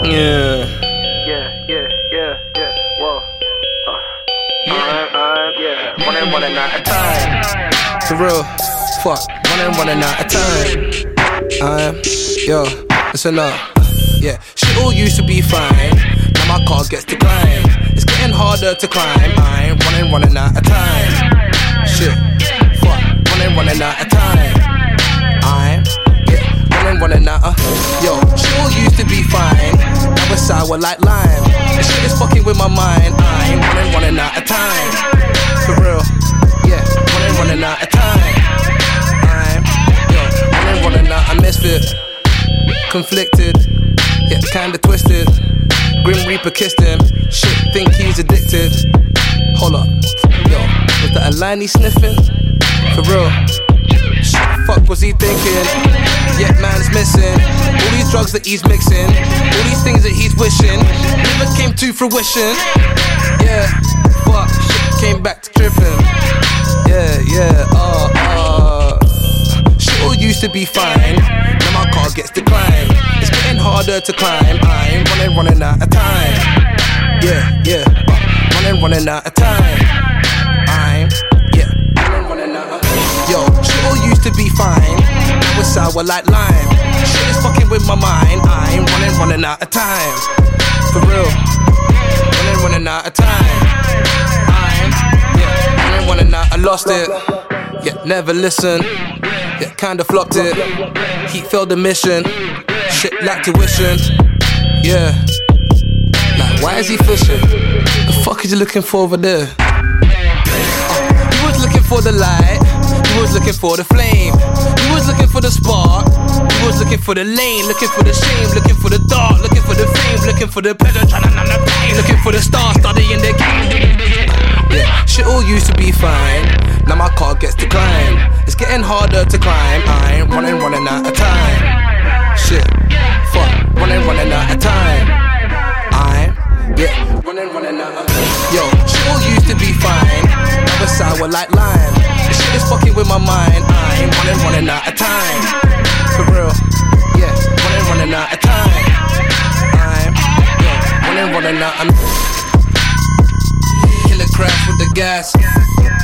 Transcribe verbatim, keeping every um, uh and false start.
Yeah. Yeah, yeah, yeah, yeah, whoa. Uh, yeah, I'm, yeah, running, running out of time. For real, fuck, running, running out of time. I'm, yo, listen up. Yeah, shit all used to be fine. Now my car gets declined. It's getting harder to climb. I'm running, running out of time. Shit, fuck, running, running out of time. I'm, yeah, running, running out of. Yo, shit all used to be fine. Now it's sour like lime. This shit is fucking with my mind. I'm running, running out of time. For real, yeah, running, running out of time. I'm, yo, running, running out of misfit. Conflicted, yeah, kinda twisted. Grim Reaper kissed him. Shit, think he's addicted. Hold up, yo, was that a line he sniffing? For real, shit, fuck was he thinking? Yeah, man's missing. All these drugs that he's mixing, all these things that he's wishing, never came to fruition. Yeah, fuck, shit came back to tripping. Yeah, yeah, uh, uh. Shit all used to be fine. Now my car gets declined. It's getting harder to climb. I'm running, running out of time. Yeah, yeah, uh, running, running out of time. I'm, yeah, running, running out of. Yo, shit all used to be fine. Now it's sour like lime. Shit is fucking with my mind. I'm running, running out of time. For real, running, running out of time. I'm, yeah, running, running out. I lost it. Yeah, never listen. Yeah, kinda flopped it. He failed the mission. Shit like tuition. Yeah. Like, why is he fishing? The fuck is he looking for over there? Uh, he was looking for the light. He was looking for the flame. He was looking for the spark. He was looking for the lane. Looking for the shame. Looking for the dark. Looking for the fame. Looking for the pleasure. Trying to numb the pain. Looking for the stars. Studying the game. Yeah, shit all used to be fine. Now my car gets declined. It's getting harder to climb. I'm running, running out of time. Shit, fuck, running, running out of time. I'm, yeah, running, running out of. Yo, shit all used to be fine. Now it's sour like lime. This shit is fucking with my mind. I'm running, running out of time. For real, yeah, running, running out of time. I'm, yeah, running, running out of. Crash with the gas.